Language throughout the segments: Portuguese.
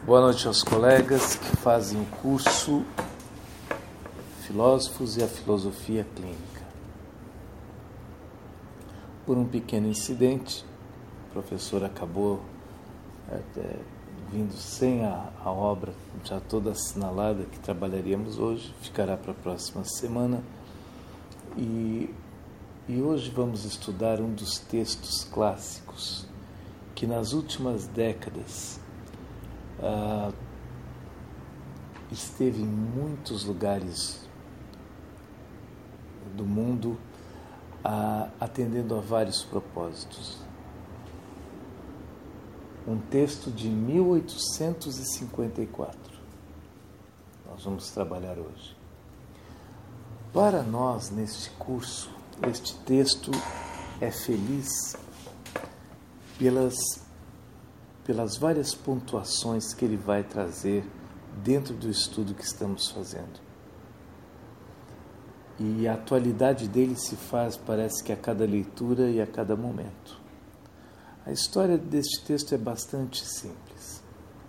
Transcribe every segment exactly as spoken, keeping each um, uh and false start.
Boa noite aos colegas que fazem o curso Filósofos e a Filosofia Clínica. Por um pequeno incidente, o professor acabou é, vindo sem a, a obra já toda assinalada que trabalharíamos hoje, ficará para a próxima semana. E, e hoje vamos estudar um dos textos clássicos que nas últimas décadas Uh, esteve em muitos lugares do mundo uh, atendendo a vários propósitos. Um texto de mil oitocentos e cinquenta e quatro. Nós vamos trabalhar hoje. Para nós, neste curso, este texto é feliz pelas pelas várias pontuações que ele vai trazer dentro do estudo que estamos fazendo. E a atualidade dele se faz, parece que a cada leitura e a cada momento. A história deste texto é bastante simples.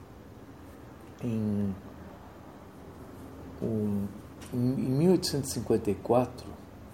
Em, um, em mil oitocentos e cinquenta e quatro,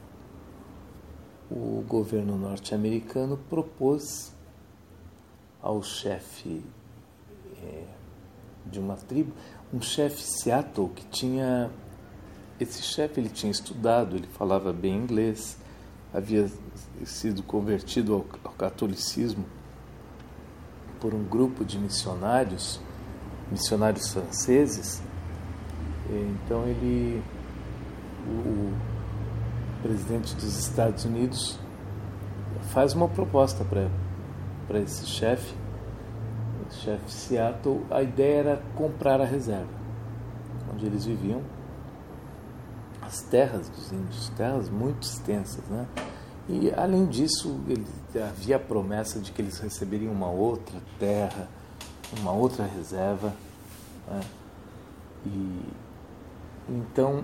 o governo norte-americano propôs ao chefe é, de uma tribo, um chefe Seattle que tinha, esse chefe ele tinha estudado, ele falava bem inglês, havia sido convertido ao, ao catolicismo por um grupo de missionários, missionários franceses. Então ele, o, o presidente dos Estados Unidos faz uma proposta para para esse chefe, o chefe Seattle. A ideia era comprar a reserva, onde eles viviam, as terras dos índios, terras muito extensas, né? E, além disso, ele, havia a promessa de que eles receberiam uma outra terra, uma outra reserva, né? E, então,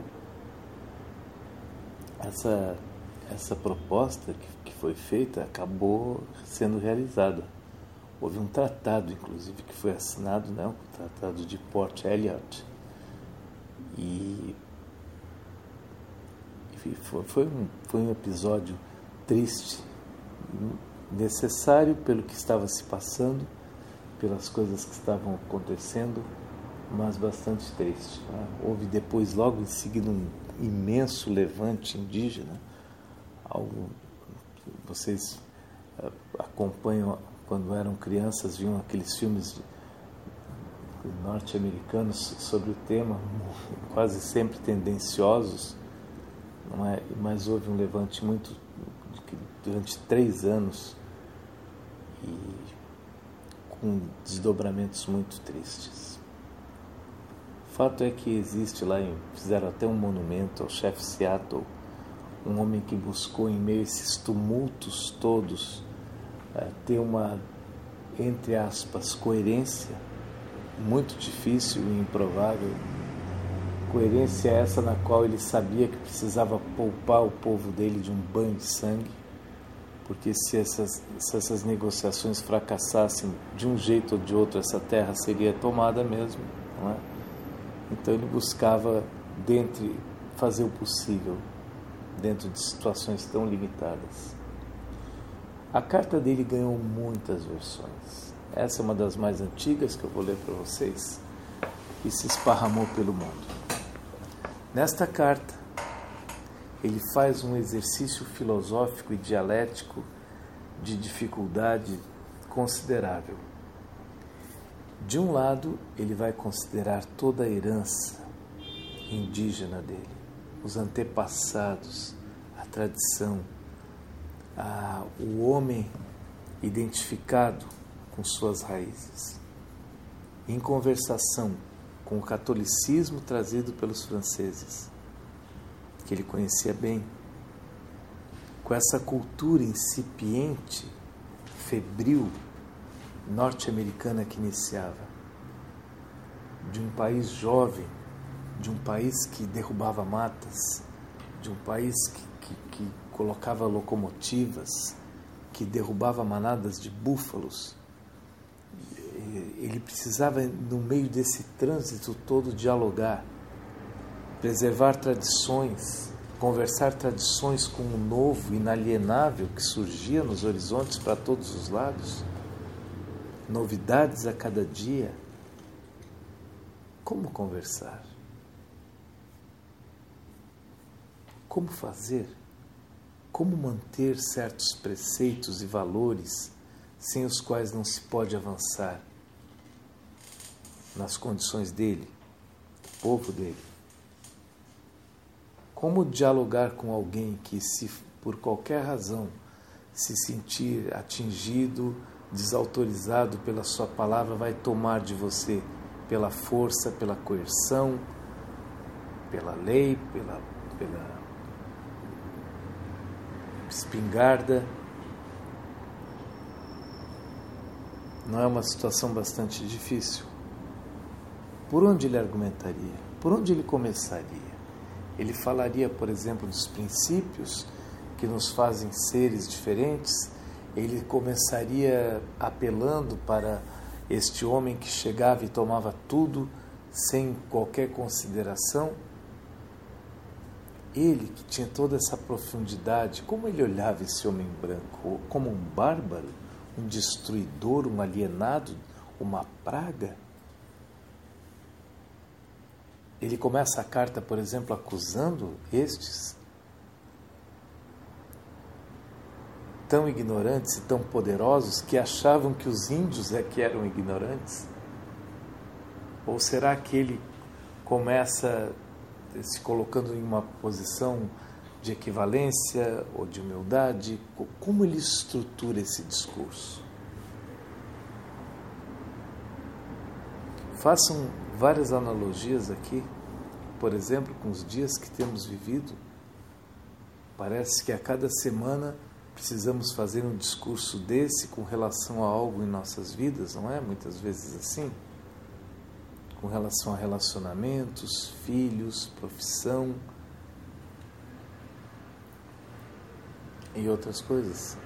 essa... essa proposta que, que foi feita acabou sendo realizada. Houve um tratado, inclusive, que foi assinado, né, o Tratado de Port Elliot. E, e foi, foi, um, foi um episódio triste, necessário pelo que estava se passando, pelas coisas que estavam acontecendo, mas bastante triste, né? Houve depois, logo em seguida, um imenso levante indígena. Algo, vocês uh, acompanham, quando eram crianças, viam aqueles filmes norte-americanos sobre o tema, quase sempre tendenciosos, não é? Mas houve um levante muito, durante três anos, e com desdobramentos muito tristes. O fato é que existe lá, fizeram até um monumento ao chefe Seattle, um homem que buscou, em meio a esses tumultos todos, ter uma, entre aspas, coerência muito difícil e improvável. Coerência essa na qual ele sabia que precisava poupar o povo dele de um banho de sangue, porque se essas, se essas negociações fracassassem de um jeito ou de outro, essa terra seria tomada mesmo, não é? Então ele buscava, dentre, fazer o possível dentro de situações tão limitadas. A carta dele ganhou muitas versões. Essa é uma das mais antigas que eu vou ler para vocês e se esparramou pelo mundo. Nesta carta, ele faz um exercício filosófico e dialético de dificuldade considerável. De um lado, ele vai considerar toda a herança indígena dele, os antepassados, a tradição, a, o homem identificado com suas raízes, em conversação com o catolicismo trazido pelos franceses, que ele conhecia bem, com essa cultura incipiente, febril, norte-americana que iniciava, de um país jovem, de um país que derrubava matas, de um país que, que, que colocava locomotivas, que derrubava manadas de búfalos. ele precisava, no meio desse trânsito todo, dialogar, preservar tradições, conversar tradições com o novo, inalienável que surgia nos horizontes para todos os lados, novidades a cada dia. Como conversar? Como fazer? Como manter certos preceitos e valores sem os quais não se pode avançar nas condições dele, do povo dele? Como dialogar com alguém que, se por qualquer razão se sentir atingido, desautorizado pela sua palavra, vai tomar de você pela força, pela coerção, pela lei, pela, pela espingarda? Não é uma situação bastante difícil? Por onde ele argumentaria? Por onde ele começaria? Ele falaria, por exemplo, dos princípios que nos fazem seres diferentes. Ele começaria apelando para este homem que chegava e tomava tudo sem qualquer consideração. Ele que tinha toda essa profundidade, como ele olhava esse homem branco? Como um bárbaro, um destruidor, um alienado, uma praga? Ele começa a carta, por exemplo, acusando estes tão ignorantes e tão poderosos que achavam que os índios é que eram ignorantes? Ou será que ele começa se colocando em uma posição de equivalência ou de humildade? Como ele estrutura esse discurso? Façam várias analogias aqui, por exemplo, com os dias que temos vivido. Parece que a cada semana precisamos fazer um discurso desse com relação a algo em nossas vidas, não é? Muitas vezes assim. Com relação a relacionamentos, filhos, profissão e outras coisas.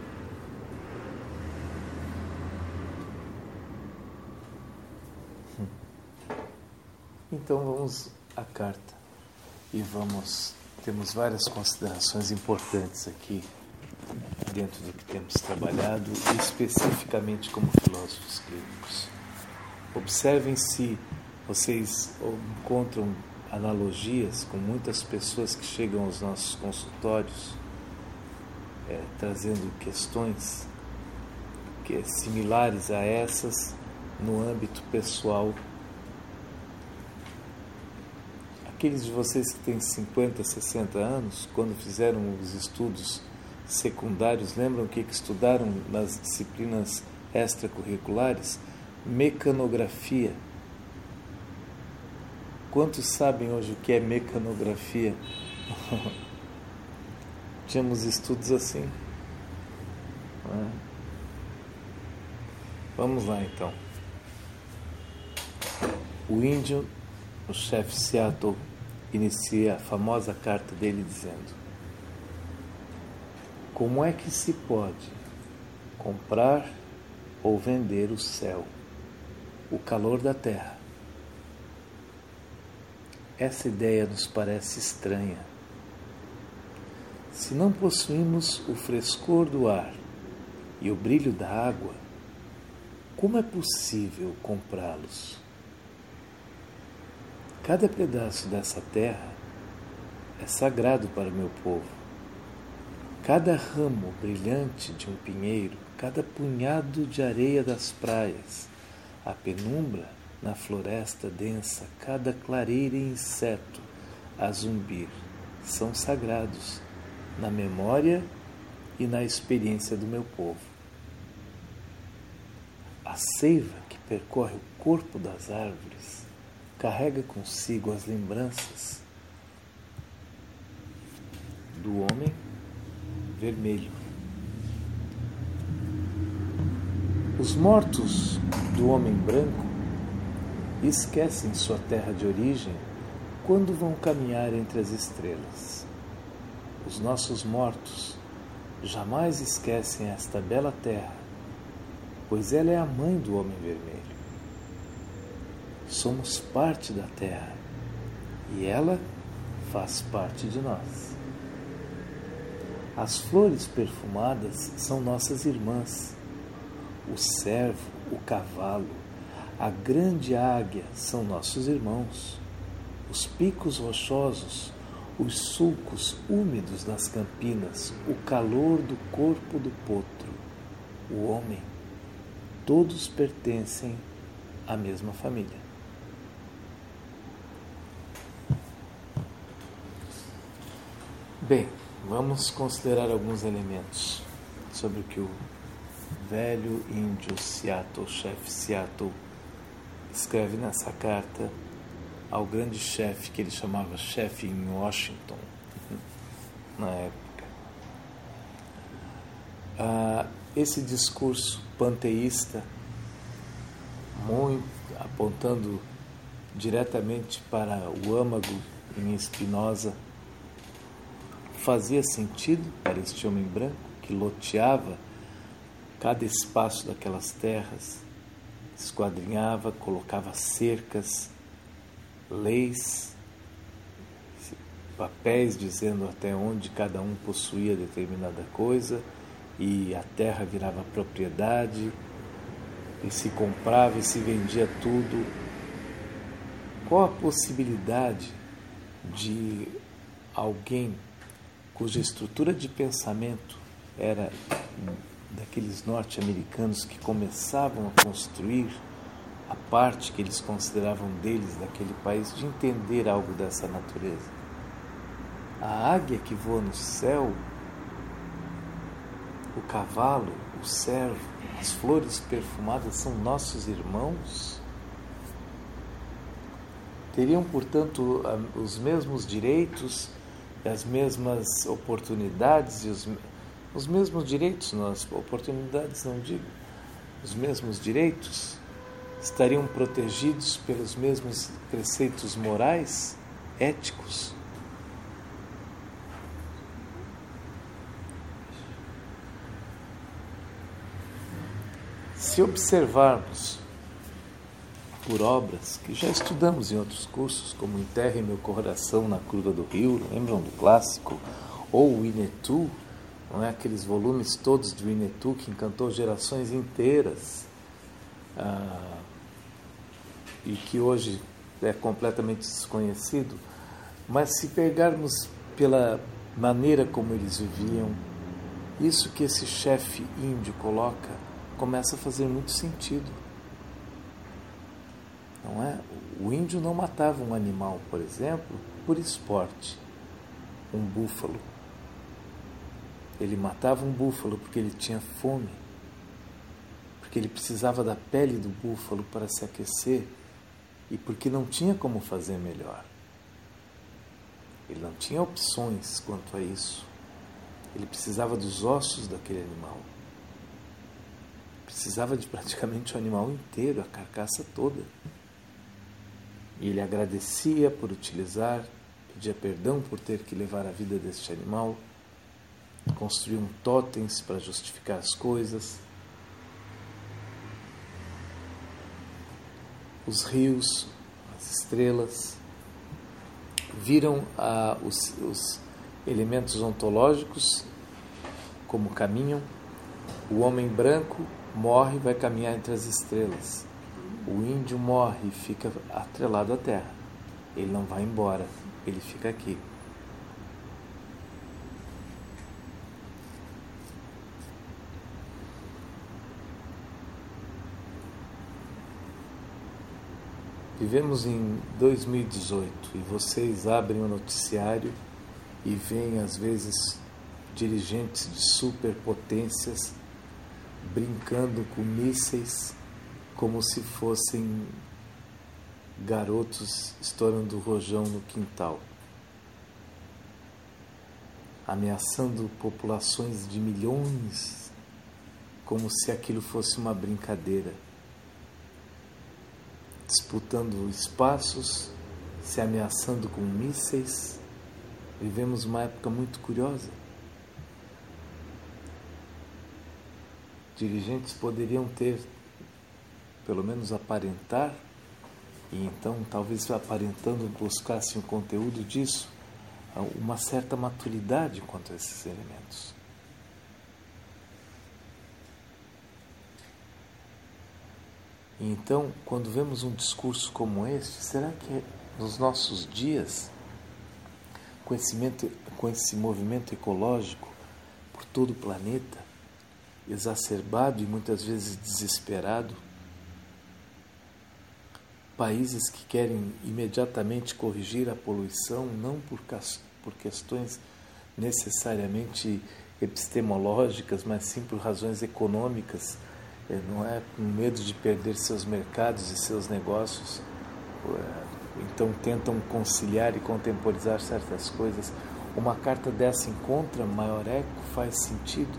Então vamos à carta e vamos, temos várias considerações importantes aqui dentro do que temos trabalhado, especificamente como filósofos clínicos. Observem se vocês encontram analogias com muitas pessoas que chegam aos nossos consultórios é, trazendo questões que, similares a essas no âmbito pessoal. Aqueles de vocês que têm cinquenta, sessenta anos, quando fizeram os estudos secundários, lembram o que estudaram nas disciplinas extracurriculares? Mecanografia. Quantos sabem hoje o que é mecanografia? Tínhamos estudos assim. É? Vamos lá então. O índio, o chefe Seattle, inicia a famosa carta dele dizendo: como é que se pode comprar ou vender o céu, o calor da terra? Essa ideia nos parece estranha. Se não possuímos o frescor do ar e o brilho da água, como é possível comprá-los? Cada pedaço dessa terra é sagrado para o meu povo. Cada ramo brilhante de um pinheiro, cada punhado de areia das praias, a penumbra na floresta densa, cada clareira e inseto a zumbir, são sagrados na memória e na experiência do meu povo. A seiva que percorre o corpo das árvores carrega consigo as lembranças do homem vermelho. Os mortos do homem branco esquecem sua terra de origem quando vão caminhar entre as estrelas. Os nossos mortos jamais esquecem esta bela terra, pois ela é a mãe do homem vermelho. somos parte da terra e ela faz parte de nós. As flores perfumadas são nossas irmãs. O cervo, o cavalo, a grande águia são nossos irmãos. Os picos rochosos, os sulcos úmidos das campinas, o calor do corpo do potro, o homem, todos pertencem à mesma família. Bem, vamos considerar alguns elementos sobre o que o velho índio Seattle, chefe Seattle, escreve nessa carta ao grande chefe que ele chamava chefe em Washington, na época. Ah, esse discurso panteísta, muito apontando diretamente para o âmago em Spinoza, fazia sentido para este homem branco que loteava cada espaço daquelas terras, esquadrinhava, colocava cercas, leis, papéis dizendo até onde cada um possuía determinada coisa, e a terra virava propriedade, e se comprava e se vendia tudo. Qual a possibilidade de alguém cuja estrutura de pensamento era daqueles norte-americanos que começavam a construir a parte que eles consideravam deles, daquele país, de entender algo dessa natureza? A águia que voa no céu, o cavalo, o cervo, as flores perfumadas são nossos irmãos? Teriam, portanto, os mesmos direitos, as mesmas oportunidades, e os, os mesmos direitos, nas oportunidades não digo, os mesmos direitos? Estariam protegidos pelos mesmos preceitos morais, éticos? Se observarmos por obras que já estudamos em outros cursos, como Enterre Meu Coração na Curva do Rio, lembram do clássico? Ou o Winnetou, não é? Aqueles volumes todos de Winnetou que encantou gerações inteiras, ah, e que hoje é completamente desconhecido. Mas se pegarmos pela maneira como eles viviam, isso que esse chefe índio coloca começa a fazer muito sentido. Não é? O índio não matava um animal, por exemplo, por esporte, um búfalo. Ele matava um búfalo porque ele tinha fome, porque ele precisava da pele do búfalo para se aquecer e porque não tinha como fazer melhor. Ele não tinha opções quanto a isso. Ele precisava dos ossos daquele animal. Precisava de praticamente o animal inteiro, a carcaça toda. E ele agradecia por utilizar, pedia perdão por ter que levar a vida deste animal, construíam totens para justificar as coisas. Os rios, as estrelas, viram ah, os, os elementos ontológicos como caminham. O homem branco morre e vai caminhar entre as estrelas. O índio morre e fica atrelado à terra. Ele não vai embora, ele fica aqui. Vivemos em dois mil e dezoito e vocês abrem o noticiário e veem, às vezes, dirigentes de superpotências brincando com mísseis como se fossem garotos estourando rojão no quintal, ameaçando populações de milhões como se aquilo fosse uma brincadeira, disputando espaços, se ameaçando com mísseis. Vivemos uma época muito curiosa. Dirigentes poderiam ter, pelo menos aparentar, E então, talvez aparentando buscasse um conteúdo disso, uma certa maturidade quanto a esses elementos. E então, quando vemos um discurso como este, será que nos nossos dias, com esse, com esse movimento ecológico por todo o planeta, exacerbado e muitas vezes desesperado, países que querem imediatamente corrigir a poluição, não por, por questões necessariamente epistemológicas, mas sim por razões econômicas, não é, com medo de perder seus mercados e seus negócios, então tentam conciliar e contemporizar certas coisas. Uma carta dessa encontra maior eco, faz sentido?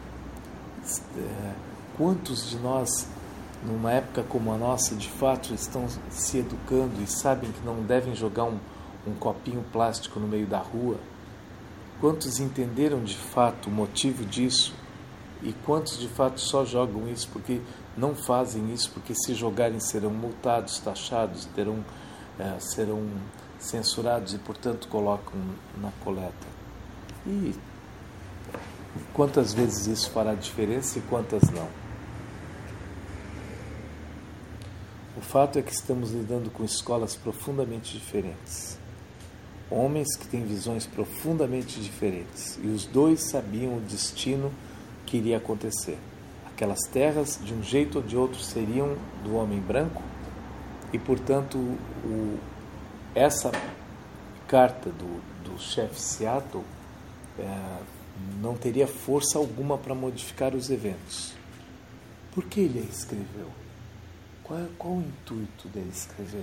Quantos de nós, numa época como a nossa, de fato estão se educando e sabem que não devem jogar um, um copinho plástico no meio da rua? Quantos entenderam de fato o motivo disso? E quantos de fato só jogam isso porque não fazem isso, porque se jogarem serão multados, taxados, terão, é, serão censurados e, portanto, colocam na coleta? E quantas vezes isso fará diferença e quantas não? O fato é que estamos lidando com escolas profundamente diferentes. Homens que têm visões profundamente diferentes. E os dois sabiam o destino que iria acontecer. Aquelas terras, de um jeito ou de outro, seriam do homem branco e, portanto, o, essa carta do, do chefe Seattle é, não teria força alguma para modificar os eventos. Por que ele a escreveu? Qual, qual o intuito dele escrever?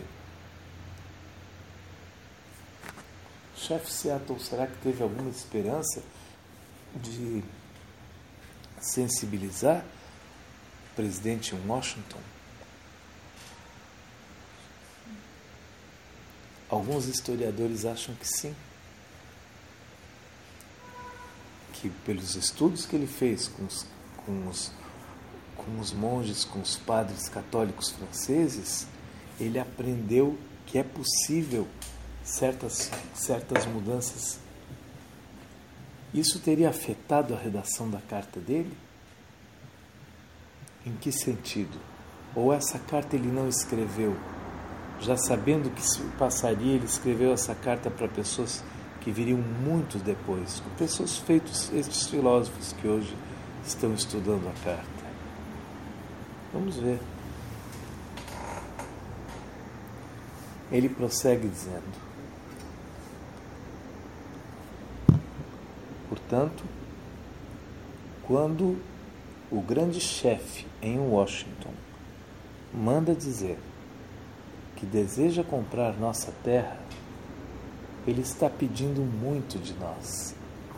O chefe Seattle, será que teve alguma esperança de sensibilizar o presidente em Washington? Alguns historiadores acham que sim. Que pelos estudos que ele fez com os, com os, com os monges, com os padres católicos franceses, ele aprendeu que é possível certas, certas mudanças. Isso teria afetado a redação da carta dele? Em que sentido? Ou essa carta ele não escreveu, já sabendo que se passaria, ele escreveu essa carta para pessoas que viriam muito depois, com pessoas feitos, estes filósofos que hoje estão estudando a carta. Vamos ver. Ele prossegue dizendo: portanto, quando o grande chefe em Washington manda dizer que deseja comprar nossa terra, ele está pedindo muito de nós.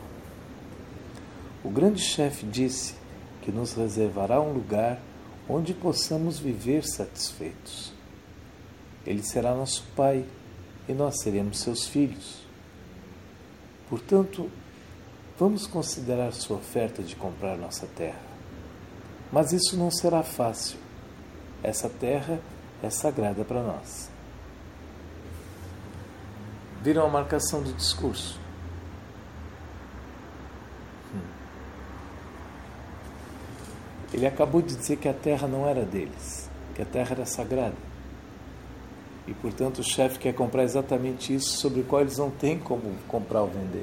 O grande chefe disse que nos reservará um lugar onde possamos viver satisfeitos. Ele será nosso pai e nós seremos seus filhos. Portanto, vamos considerar sua oferta de comprar nossa terra. Mas isso não será fácil. Essa terra é sagrada para nós. Viram a marcação do discurso? Hum. Ele acabou de dizer que a terra não era deles, que a terra era sagrada. E, portanto, o chefe quer comprar exatamente isso sobre o qual eles não têm como comprar ou vender.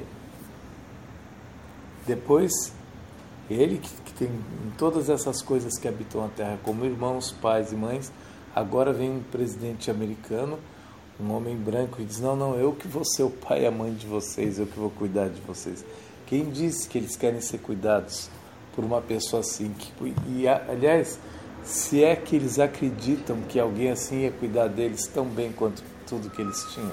Depois, ele que, que tem em todas essas coisas que habitam a terra, como irmãos, pais e mães, agora vem um presidente americano, um homem branco, e diz: não, não, eu que vou ser o pai e a mãe de vocês, eu que vou cuidar de vocês. Quem disse que eles querem ser cuidados por uma pessoa assim? Que, e, aliás, se é que eles acreditam que alguém assim ia cuidar deles tão bem quanto tudo que eles tinham.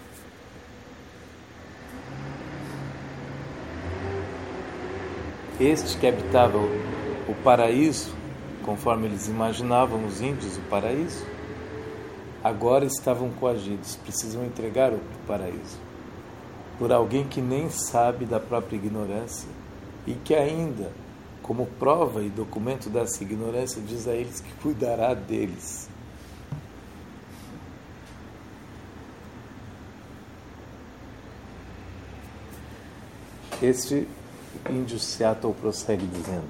Este que habitava o, o paraíso, conforme eles imaginavam os índios o paraíso, agora estavam coagidos, precisam entregar o paraíso por alguém que nem sabe da própria ignorância e que ainda, como prova e documento dessa ignorância, diz a eles que cuidará deles. Este índio Seattle prossegue dizendo: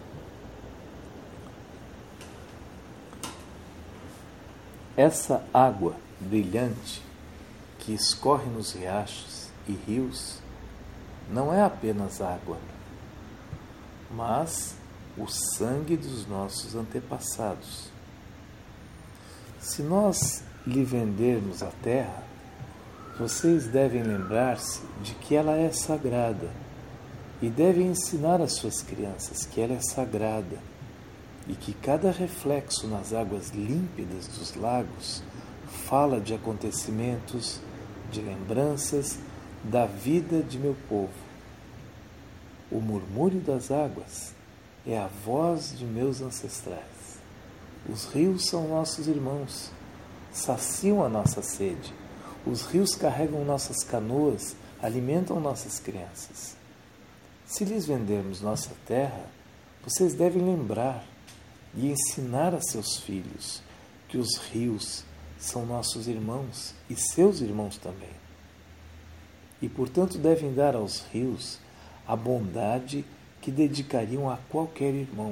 essa água brilhante que escorre nos riachos e rios não é apenas água, mas o sangue dos nossos antepassados. Se nós lhe vendermos a terra, vocês devem lembrar-se de que ela é sagrada e devem ensinar às suas crianças que ela é sagrada e que cada reflexo nas águas límpidas dos lagos fala de acontecimentos, de lembranças da vida de meu povo. O murmúrio das águas é a voz de meus ancestrais. Os rios são nossos irmãos, saciam a nossa sede. Os rios carregam nossas canoas, alimentam nossas crianças. Se lhes vendermos nossa terra, vocês devem lembrar e ensinar a seus filhos que os rios são nossos irmãos e seus irmãos também. E, portanto, devem dar aos rios a bondade que dedicariam a qualquer irmão.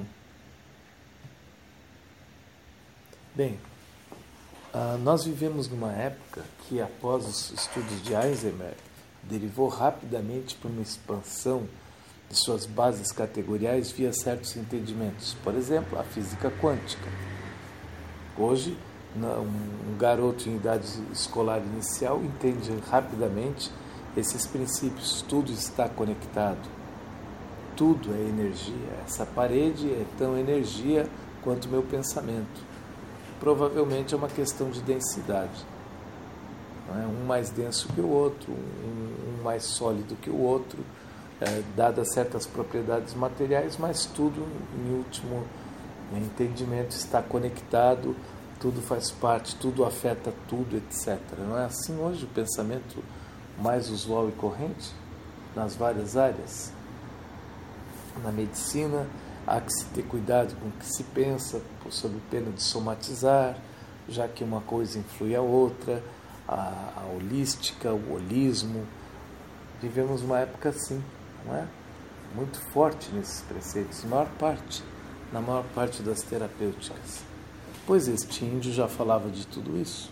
Bem, Uh, nós vivemos numa época que, após os estudos de Heisenberg, derivou rapidamente para uma expansão de suas bases categoriais via certos entendimentos. Por exemplo, a física quântica. Hoje, um, um garoto em idade escolar inicial entende rapidamente esses princípios. Tudo está conectado. Tudo é energia. Essa parede é tão energia quanto o meu pensamento. Provavelmente é uma questão de densidade. Não é? Um mais denso que o outro, um, um mais sólido que o outro, é, dadas certas propriedades materiais, mas tudo, em último entendimento, está conectado, tudo faz parte, tudo afeta tudo, etcétera. Não é assim hoje o pensamento mais usual e corrente nas várias áreas? Na medicina, há que se ter cuidado com o que se pensa, sob pena de somatizar, já que uma coisa influi a outra, a, a holística, o holismo. Vivemos uma época assim, não é? Muito forte nesses preceitos, na maior parte, na maior parte das terapêuticas. Pois este índio já falava de tudo isso.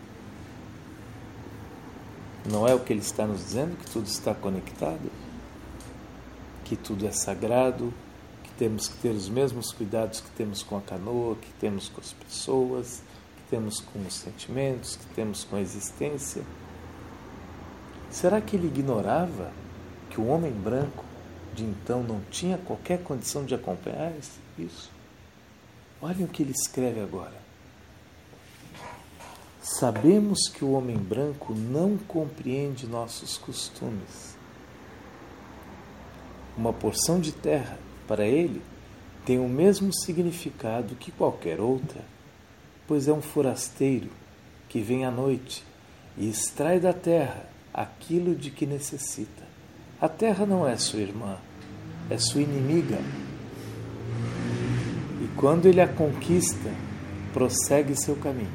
Não é o que ele está nos dizendo, que tudo está conectado, que tudo é sagrado, temos que ter os mesmos cuidados que temos com a canoa, que temos com as pessoas, que temos com os sentimentos, que temos com a existência. Será que ele ignorava que o homem branco de então não tinha qualquer condição de acompanhar isso? Olhem o que ele escreve agora. Sabemos que o homem branco não compreende nossos costumes. Uma porção de terra, para ele, tem o mesmo significado que qualquer outra, pois é um forasteiro que vem à noite e extrai da terra aquilo de que necessita. A terra não é sua irmã, é sua inimiga. E quando ele a conquista, prossegue seu caminho.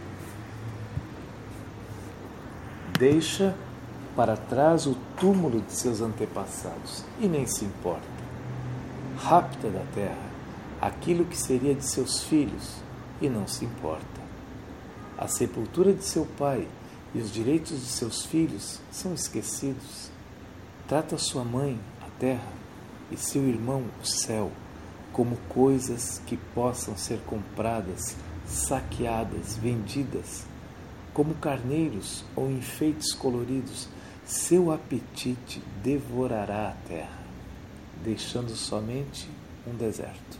Deixa para trás o túmulo de seus antepassados e nem se importa. Rapta da terra aquilo que seria de seus filhos e não se importa. A sepultura de seu pai e os direitos de seus filhos são esquecidos. Trata sua mãe, a terra, e seu irmão, o céu, como coisas que possam ser compradas, saqueadas, vendidas, como carneiros ou enfeites coloridos. Seu apetite devorará a terra, deixando somente um deserto.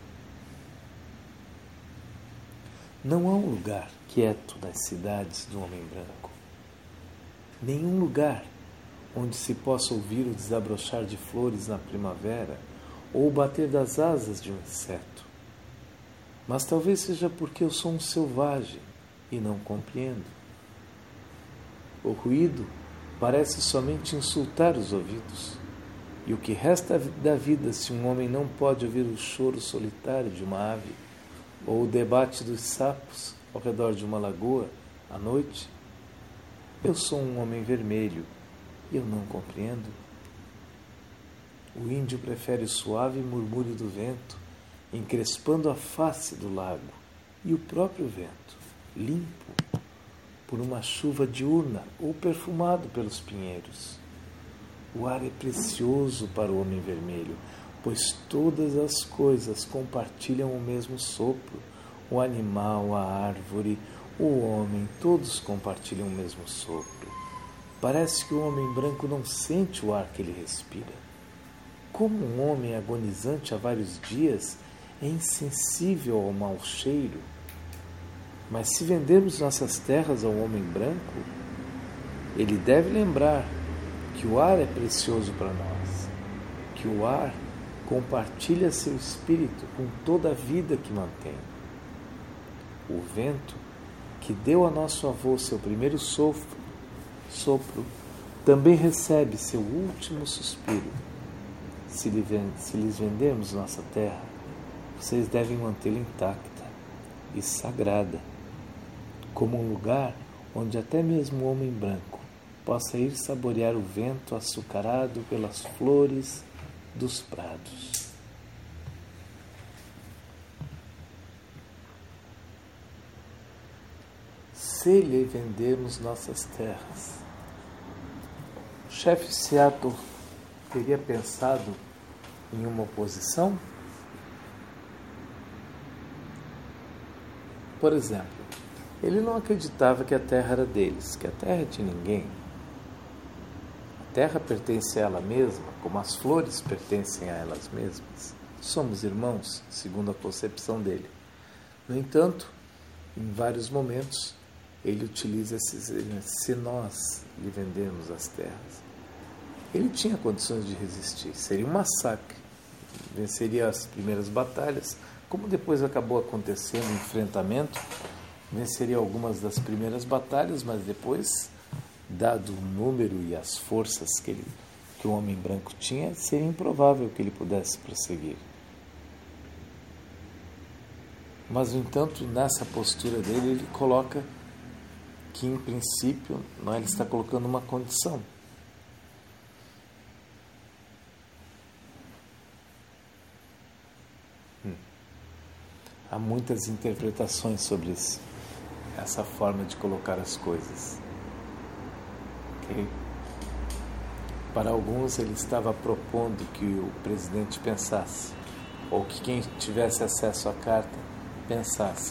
Não há um lugar quieto nas cidades do homem branco. Nenhum lugar onde se possa ouvir o desabrochar de flores na primavera ou o bater das asas de um inseto. Mas talvez seja porque eu sou um selvagem e não compreendo. O ruído parece somente insultar os ouvidos. E o que resta da vida se um homem não pode ouvir o choro solitário de uma ave ou o debate dos sapos ao redor de uma lagoa à noite? Eu sou um homem vermelho e eu não compreendo. O índio prefere o suave murmúrio do vento, encrespando a face do lago, e o próprio vento, limpo por uma chuva diurna ou perfumado pelos pinheiros. O ar é precioso para o homem vermelho, pois todas as coisas compartilham o mesmo sopro. O animal, a árvore, o homem, todos compartilham o mesmo sopro. Parece que o homem branco não sente o ar que ele respira. Como um homem agonizante há vários dias é insensível ao mau cheiro. Mas se vendermos nossas terras ao homem branco, ele deve lembrar que o ar é precioso para nós, que o ar compartilha seu espírito com toda a vida que mantém. O vento, que deu a nosso avô seu primeiro sopro, sopro também recebe seu último suspiro. Se, lhe, se lhes vendermos nossa terra, vocês devem mantê-la intacta e sagrada, como um lugar onde até mesmo o homem branco possa ir saborear o vento açucarado pelas flores dos prados. Se lhe vendermos nossas terras, o chefe Seattle teria pensado em uma oposição? Por exemplo, ele não acreditava que a terra era deles, que a terra é de ninguém. A terra pertence a ela mesma, como as flores pertencem a elas mesmas. Somos irmãos, segundo a concepção dele. No entanto, em vários momentos, ele utiliza esses se nós lhe vendermos as terras. Ele tinha condições de resistir, seria um massacre, venceria as primeiras batalhas, como depois acabou acontecendo o enfrentamento, venceria algumas das primeiras batalhas, mas depois, dado o número e as forças que, ele, que o homem branco tinha, seria improvável que ele pudesse prosseguir. Mas, no entanto, nessa postura dele, ele coloca que, em princípio, não, ele está colocando uma condição. Hum. Há muitas interpretações sobre isso, essa forma de colocar as coisas. Okay? Para alguns, ele estava propondo que o presidente pensasse, ou que quem tivesse acesso à carta pensasse,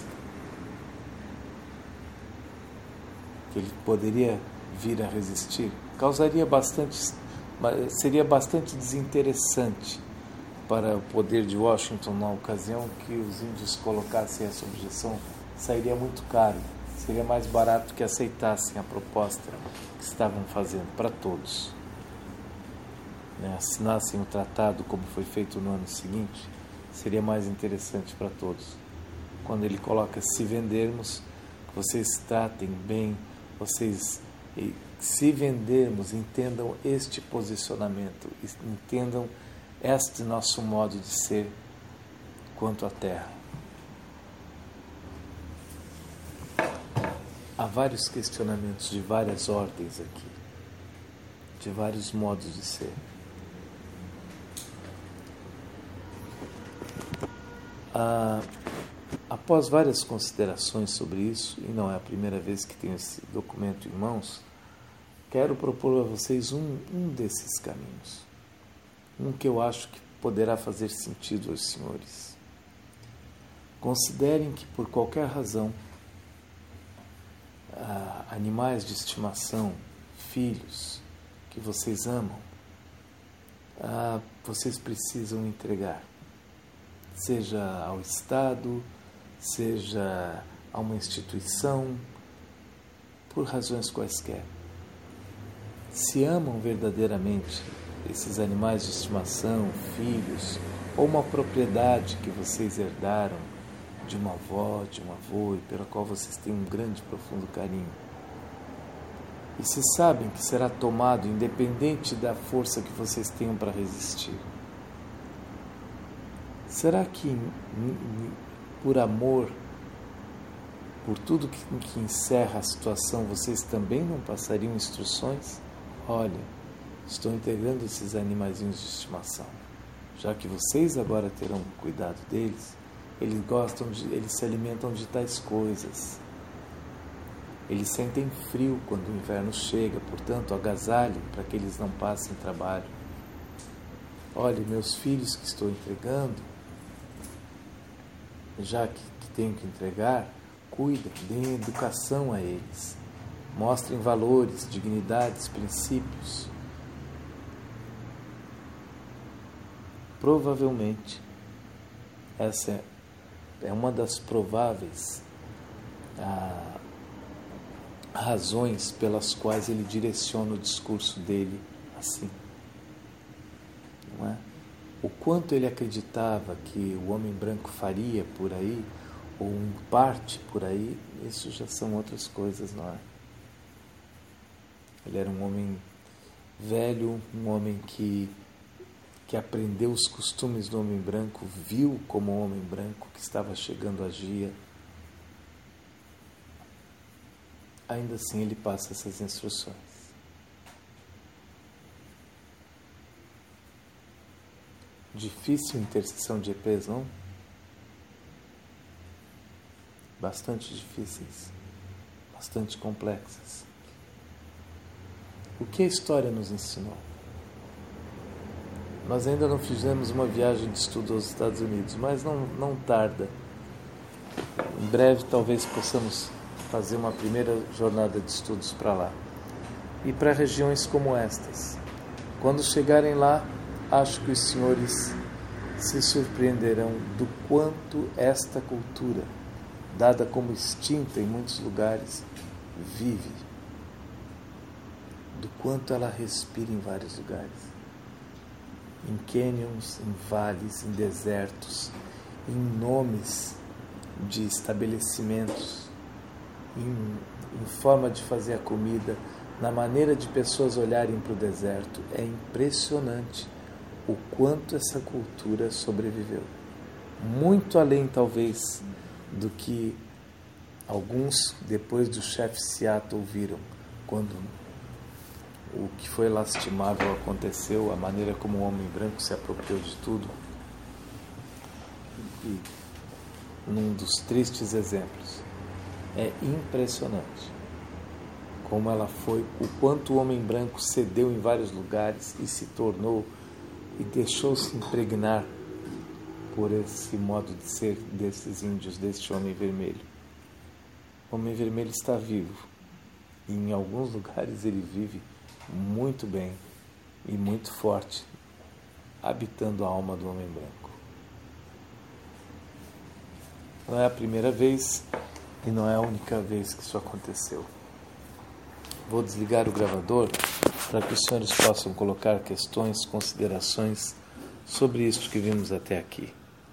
que ele poderia vir a resistir. Causaria bastante, seria bastante desinteressante para o poder de Washington na ocasião que os índios colocassem essa objeção. Sairia muito caro, seria mais barato que aceitassem a proposta que estavam fazendo para todos. Né? Assinassem o tratado como foi feito no ano seguinte, seria mais interessante para todos. Quando ele coloca, se vendermos, vocês tratem bem, vocês, se vendermos, entendam este posicionamento, entendam este nosso modo de ser quanto à terra. Há vários questionamentos de várias ordens aqui, de vários modos de ser. Ah, após várias considerações sobre isso, e não é a primeira vez que tenho esse documento em mãos, quero propor a vocês um, um desses caminhos. Um que eu acho que poderá fazer sentido aos senhores. Considerem que, por qualquer razão, ah, animais de estimação, filhos que vocês amam, ah, vocês precisam entregar. Seja ao Estado, seja a uma instituição, por razões quaisquer. Se amam verdadeiramente esses animais de estimação, filhos, ou uma propriedade que vocês herdaram de uma avó, de um avô, e pela qual vocês têm um grande, profundo carinho, e se sabem que será tomado independente da força que vocês tenham para resistir, será que, por amor, por tudo que, que encerra a situação, vocês também não passariam instruções? Olha, estou entregando esses animaizinhos de estimação. Já que vocês agora terão cuidado deles, eles gostam de, eles se alimentam de tais coisas. Eles sentem frio quando o inverno chega, portanto, agasalhem para que eles não passem trabalho. Olhe, meus filhos que estou entregando, já que, que tenho que entregar, cuidem, deem educação a eles. Mostrem valores, dignidades, princípios. Provavelmente, essa é uma das prováveis ah, razões pelas quais ele direciona o discurso dele assim. Não é? O quanto ele acreditava que o homem branco faria por aí, ou em parte por aí, isso já são outras coisas, não é? Ele era um homem velho, um homem que, que aprendeu os costumes do homem branco, viu como o homem branco que estava chegando agia. Ainda assim ele passa essas instruções. Difícil intercessão de E Pês, não? Bastante difíceis, bastante complexas. O que a história nos ensinou? Nós ainda não fizemos uma viagem de estudo aos Estados Unidos, mas não, não tarda. Em breve talvez possamos fazer uma primeira jornada de estudos para lá. E para regiões como estas. Quando chegarem lá, acho que os senhores se surpreenderão do quanto esta cultura, dada como extinta em muitos lugares, vive. Do quanto ela respira em vários lugares. Em canyons, em vales, em desertos, em nomes de estabelecimentos, em, em forma de fazer a comida, na maneira de pessoas olharem para o deserto. É impressionante o quanto essa cultura sobreviveu. Muito além, talvez, do que alguns, depois do chefe Seattle, viram, quando o que foi lastimável aconteceu, a maneira como o homem branco se apropriou de tudo. E num dos tristes exemplos, é impressionante como ela foi, o quanto o homem branco cedeu em vários lugares e se tornou e deixou-se impregnar por esse modo de ser desses índios, deste homem vermelho. O homem vermelho está vivo e em alguns lugares ele vive muito bem e muito forte, habitando a alma do homem branco. Não é a primeira vez e não é a única vez que isso aconteceu. Vou desligar o gravador para que os senhores possam colocar questões, considerações sobre isto que vimos até aqui.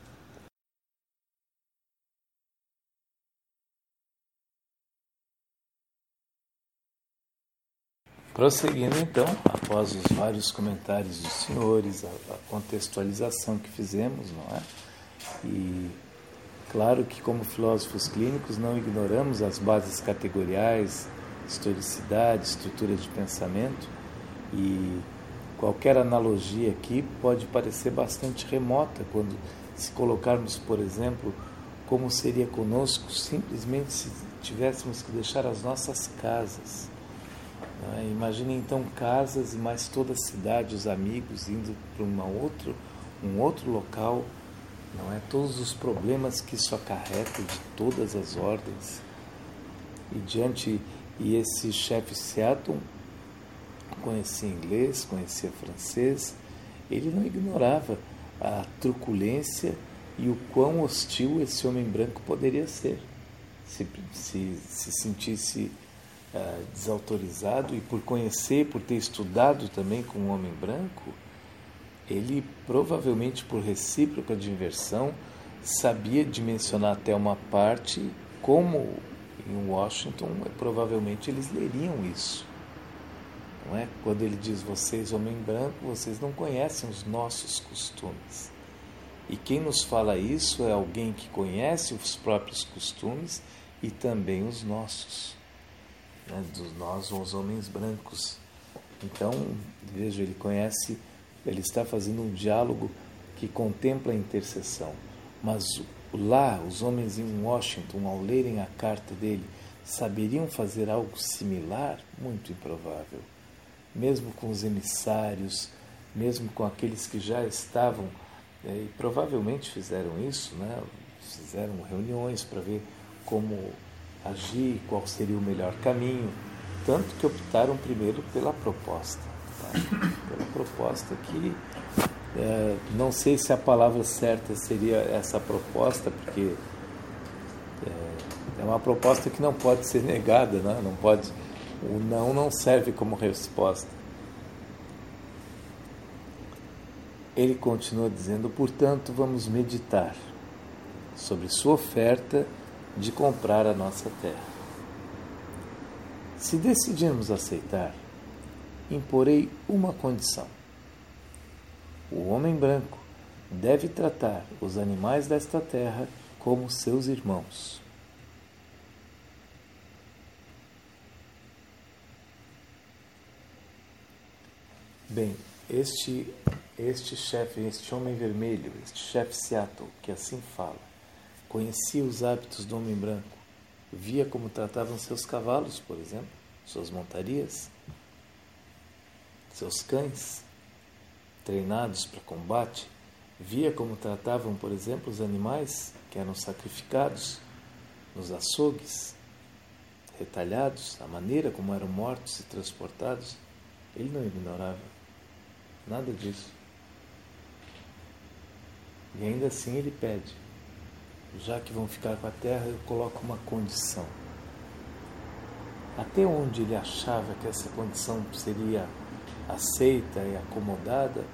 Prosseguindo então, após os vários comentários dos senhores, a, a contextualização que fizemos, não é? E claro que como filósofos clínicos não ignoramos as bases categoriais, historicidade, estrutura de pensamento, e qualquer analogia aqui pode parecer bastante remota quando se colocarmos, por exemplo, como seria conosco simplesmente se tivéssemos que deixar as nossas casas. É, imagine então casas e mais toda a cidade, os amigos indo para uma outro, um outro local, não é? Todos os problemas que isso acarreta de todas as ordens. E diante, e esse chefe Seattle conhecia inglês, conhecia francês, ele não ignorava a truculência e o quão hostil esse homem branco poderia ser, se se, se sentisse Uh, desautorizado, e por conhecer, por ter estudado também com um homem branco, ele provavelmente por recíproca diversão sabia dimensionar até uma parte como em Washington provavelmente eles leriam isso, não é? Quando ele diz: vocês, homem branco, vocês não conhecem os nossos costumes. E quem nos fala isso é alguém que conhece os próprios costumes e também os nossos. Né, dos nós, os homens brancos, Então, veja, ele conhece, ele está fazendo um diálogo que contempla a intercessão. Mas lá, os homens em Washington, ao lerem a carta dele, saberiam fazer algo similar? Muito improvável. Mesmo com os emissários, mesmo com aqueles que já estavam, é, e provavelmente fizeram isso, né? Fizeram reuniões para ver como agir, qual seria o melhor caminho, tanto que optaram primeiro pela proposta. Tá? Pela proposta que, é, não sei se a palavra certa seria essa proposta, porque é, é uma proposta que não pode ser negada, né? Não pode, o não não serve como resposta. Ele continua dizendo, portanto, vamos meditar sobre sua oferta de comprar a nossa terra. Se decidirmos aceitar, imporei uma condição. O homem branco deve tratar os animais desta terra como seus irmãos. Bem, este, este chefe, este homem vermelho, este chefe Seattle, que assim fala, conhecia os hábitos do homem branco, via como tratavam seus cavalos, por exemplo, suas montarias, seus cães, treinados para combate, via como tratavam, por exemplo, os animais que eram sacrificados nos açougues, retalhados, a maneira como eram mortos e transportados. Ele não ignorava nada disso. E ainda assim ele pede, já que vão ficar com a terra, eu coloco uma condição. Até onde ele achava que essa condição seria aceita e acomodada,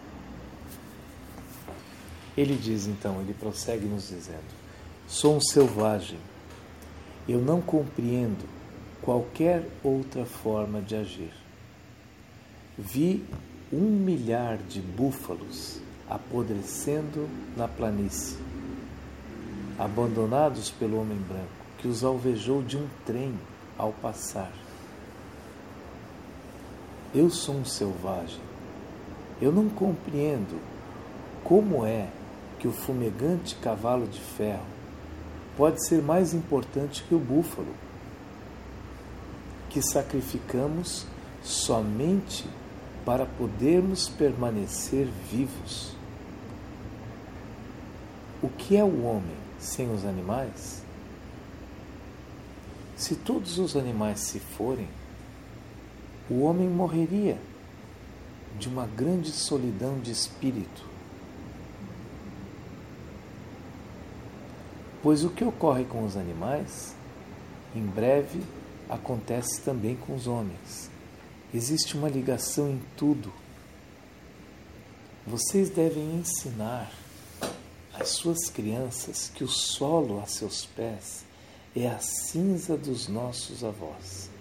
ele diz então, ele prossegue nos dizendo, sou um selvagem, eu não compreendo qualquer outra forma de agir. Vi um milhar de búfalos apodrecendo na planície, abandonados pelo homem branco, que os alvejou de um trem ao passar. Eu sou um selvagem. Eu não compreendo como é que o fumegante cavalo de ferro pode ser mais importante que o búfalo, que sacrificamos somente para podermos permanecer vivos. O que é o homem sem os animais? Se todos os animais se forem, o homem morreria de uma grande solidão de espírito. Pois o que ocorre com os animais, em breve acontece também com os homens. Existe uma ligação em tudo. Vocês devem ensinar às suas crianças que o solo a seus pés é a cinza dos nossos avós.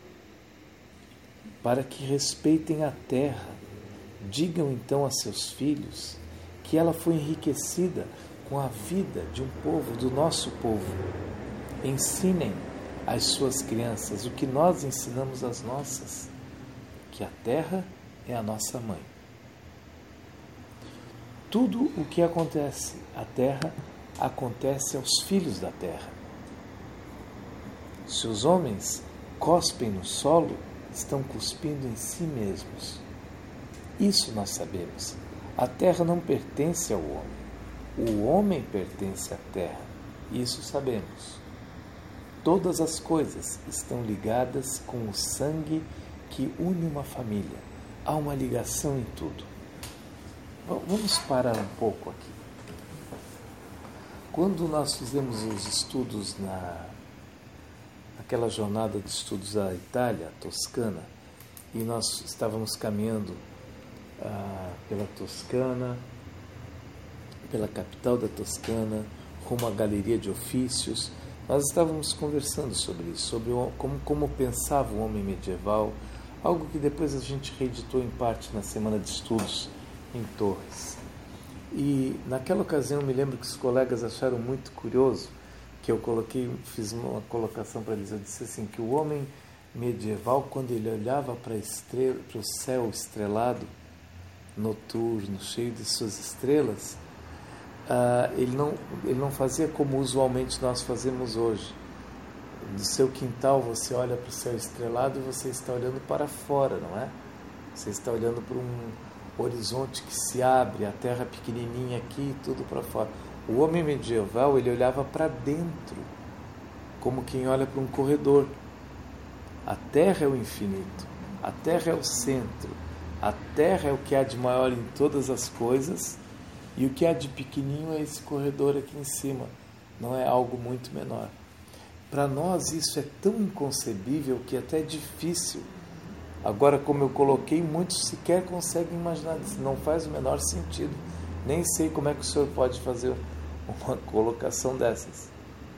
Para que respeitem a terra, digam então a seus filhos que ela foi enriquecida com a vida de um povo, do nosso povo. Ensinem às suas crianças o que nós ensinamos às nossas, que a terra é a nossa mãe. Tudo o que acontece à terra, acontece aos filhos da terra. Se os homens cospem no solo, estão cuspindo em si mesmos. Isso nós sabemos. A terra não pertence ao homem. O homem pertence à terra. Isso sabemos. Todas as coisas estão ligadas com o sangue que une uma família. Há uma ligação em tudo. Vamos parar um pouco aqui. Quando nós fizemos os estudos na aquela jornada de estudos à Itália, à Toscana, e nós estávamos caminhando ah, pela Toscana, pela capital da Toscana, rumo à galeria de ofícios, nós estávamos conversando sobre isso, sobre o, como, como pensava o homem medieval, algo que depois a gente reeditou em parte na semana de estudos em Torres. E naquela ocasião eu me lembro que os colegas acharam muito curioso que eu coloquei, fiz uma colocação para eles, eu disse assim, que o homem medieval, quando ele olhava para o céu estrelado, noturno, cheio de suas estrelas, uh, ele, não, ele não fazia como usualmente nós fazemos hoje. No seu quintal você olha para o céu estrelado e você está olhando para fora, não é? Você está olhando para um horizonte que se abre, a terra pequenininha aqui, tudo para fora. O homem medieval, ele olhava para dentro, como quem olha para um corredor. A terra é o infinito, a terra é o centro, a terra é o que há de maior em todas as coisas, e o que há de pequenininho é esse corredor aqui em cima, não é algo muito menor. Para nós isso é tão inconcebível que até é difícil. Agora, como eu coloquei, muitos sequer conseguem imaginar, não faz o menor sentido. Nem sei como é que o senhor pode fazer uma colocação dessas.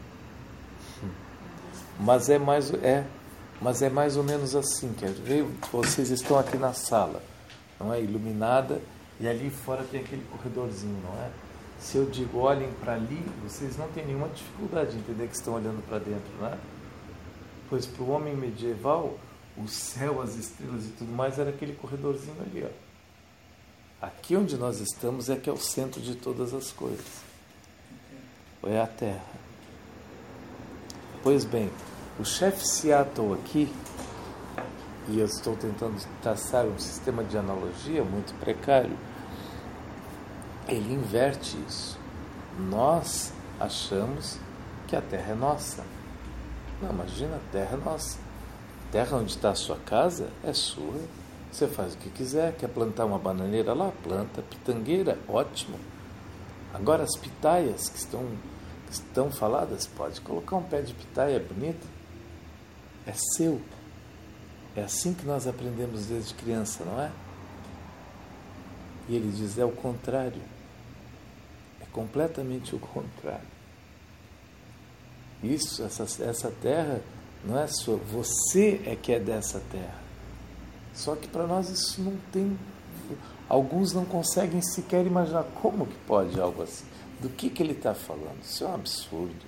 Mas é mais, é, mas é mais ou menos assim, quer ver? Vocês estão aqui na sala, não é? Iluminada, e ali fora tem aquele corredorzinho, não é? Se eu digo, olhem para ali, vocês não têm nenhuma dificuldade de entender que estão olhando para dentro, não é? Pois para o homem medieval, o céu, as estrelas e tudo mais era aquele corredorzinho ali, ó. Aqui onde nós estamos é que é o centro de todas as coisas. É a Terra. Pois bem, o chefe Seattle aqui, e eu estou tentando traçar um sistema de analogia muito precário, ele inverte isso. Nós achamos que a Terra é nossa. Não, imagina, a Terra é nossa. A terra onde está a sua casa é sua. Você faz o que quiser. Quer plantar uma bananeira lá? Planta. Pitangueira? Ótimo. Agora as pitaias que estão, que estão faladas, pode colocar um pé de pitaia, é bonito. É seu. É assim que nós aprendemos desde criança, não é? E ele diz, é o contrário. É completamente o contrário. Isso, essa, essa terra não é sua, você é que é dessa terra. Só que para nós isso não tem, alguns não conseguem sequer imaginar como que pode algo assim. Do que que ele está falando? Isso é um absurdo.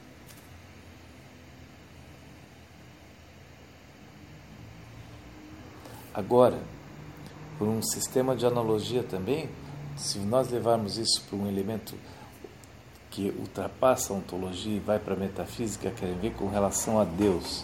Agora, por um sistema de analogia também, se nós levarmos isso para um elemento que ultrapassa a ontologia e vai para a metafísica, querem ver com relação a Deus.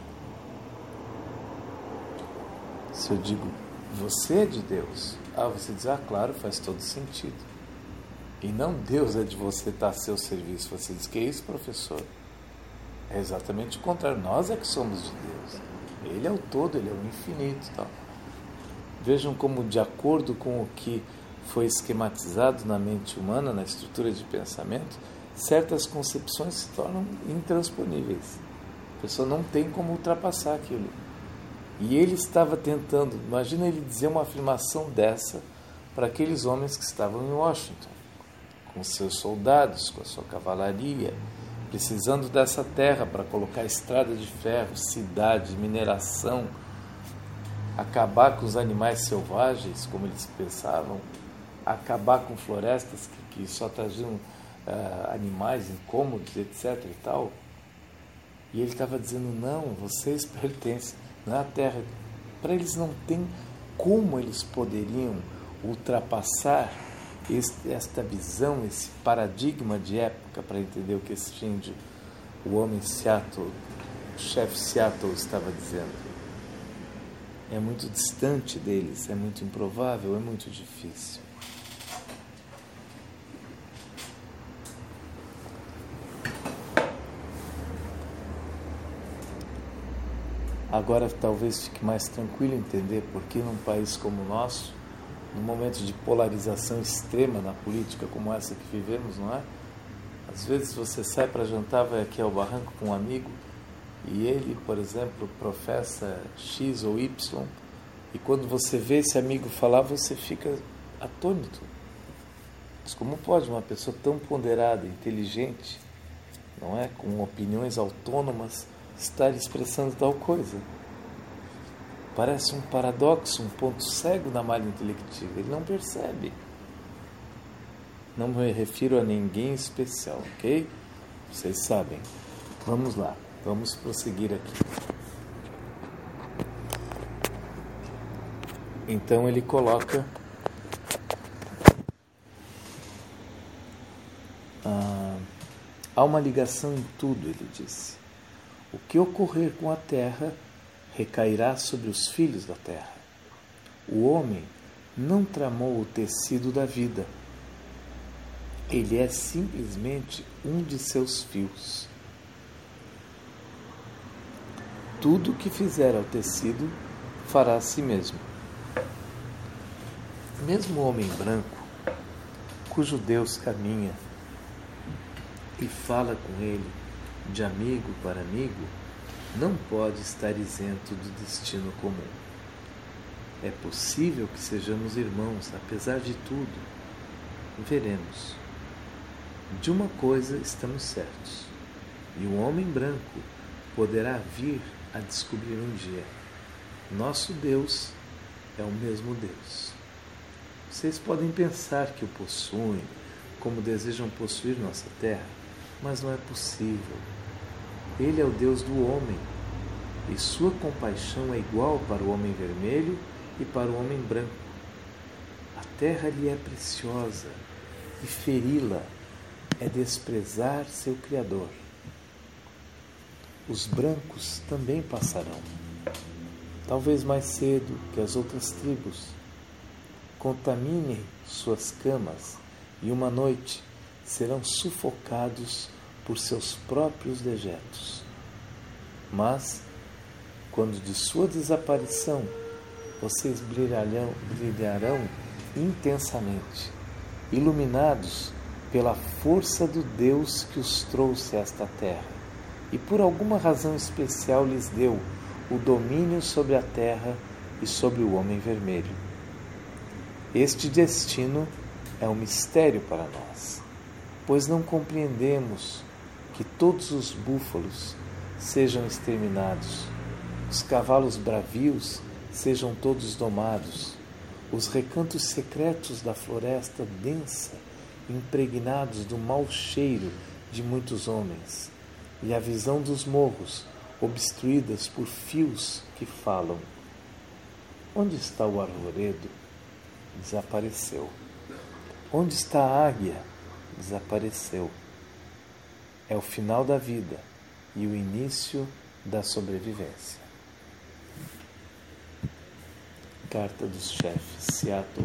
Se eu digo, você é de Deus, ah, você diz, ah, claro, faz todo sentido. E não Deus é de você estar a seu serviço. Você diz, que é isso, professor? É exatamente o contrário, nós é que somos de Deus. Ele é o todo, ele é o infinito. Tal. Vejam como, de acordo com o que foi esquematizado na mente humana, na estrutura de pensamento, certas concepções se tornam intransponíveis. A pessoa não tem como ultrapassar aquilo. E ele estava tentando, imagina ele dizer uma afirmação dessa para aqueles homens que estavam em Washington, com seus soldados, com a sua cavalaria, precisando dessa terra para colocar estrada de ferro, cidade, mineração, acabar com os animais selvagens, como eles pensavam, acabar com florestas que, que só traziam uh, animais incômodos, etc e tal. E ele estava dizendo, não, vocês pertencem, não é a terra. Para eles não tem como eles poderiam ultrapassar este, esta visão, esse paradigma de época para entender o que esse índio, o homem Seattle, o chefe Seattle estava dizendo. É muito distante deles, é muito improvável, é muito difícil. Agora talvez fique mais tranquilo entender por que num país como o nosso, num momento de polarização extrema na política como essa que vivemos, não é? Às vezes você sai para jantar, vai aqui ao barranco com um amigo e ele, por exemplo, professa X ou Y, e quando você vê esse amigo falar, você fica atônito. Mas como pode uma pessoa tão ponderada, inteligente, não é, com opiniões autônomas, estar expressando tal coisa? Parece um paradoxo, um ponto cego na malha intelectiva. Ele não percebe. Não me refiro a ninguém especial, ok? Vocês sabem. Vamos lá, vamos prosseguir aqui. Então ele coloca ah, há uma ligação em tudo, ele disse. O que ocorrer com a terra recairá sobre os filhos da terra. O homem não tramou o tecido da vida. Ele é simplesmente um de seus fios. Tudo o que fizer ao tecido fará a si mesmo. Mesmo o homem branco, cujo Deus caminha e fala com ele de amigo para amigo, não pode estar isento do destino comum. É possível que sejamos irmãos, apesar de tudo. Veremos. De uma coisa estamos certos, e o homem branco poderá vir a descobrir um dia: nosso Deus é o mesmo Deus. Vocês podem pensar que o possuem, como desejam possuir nossa terra, mas não é possível. Ele é o Deus do homem, e sua compaixão é igual para o homem vermelho e para o homem branco. A terra lhe é preciosa, e feri-la é desprezar seu Criador. Os brancos também passarão, talvez mais cedo que as outras tribos. Contaminem suas camas e uma noite serão sufocados por seus próprios dejetos. Mas, quando de sua desaparição, vocês brilharão, brilharão intensamente, iluminados pela força do Deus que os trouxe a esta terra, e por alguma razão especial lhes deu o domínio sobre a terra e sobre o homem vermelho. Este destino é um mistério para nós, pois não compreendemos que todos os búfalos sejam exterminados, os cavalos bravios sejam todos domados, os recantos secretos da floresta densa impregnados do mau cheiro de muitos homens, e a visão dos morros obstruídas por fios que falam. Onde está o arvoredo? Desapareceu. Onde está a águia? Desapareceu. É o final da vida e o início da sobrevivência. Carta dos chefes, Seattle,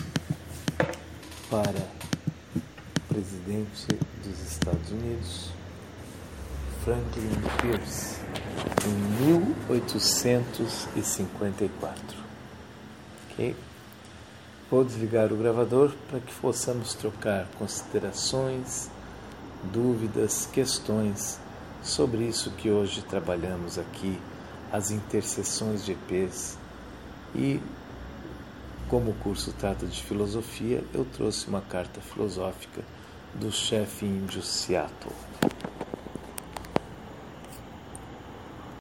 para o presidente dos Estados Unidos, Franklin Pierce, em mil oitocentos e cinquenta e quatro. Ok? Vou desligar o gravador para que possamos trocar considerações, dúvidas, questões sobre isso que hoje trabalhamos aqui, as interseções de E Pês. E, como o curso trata de filosofia, eu trouxe uma carta filosófica do chefe índio Seattle.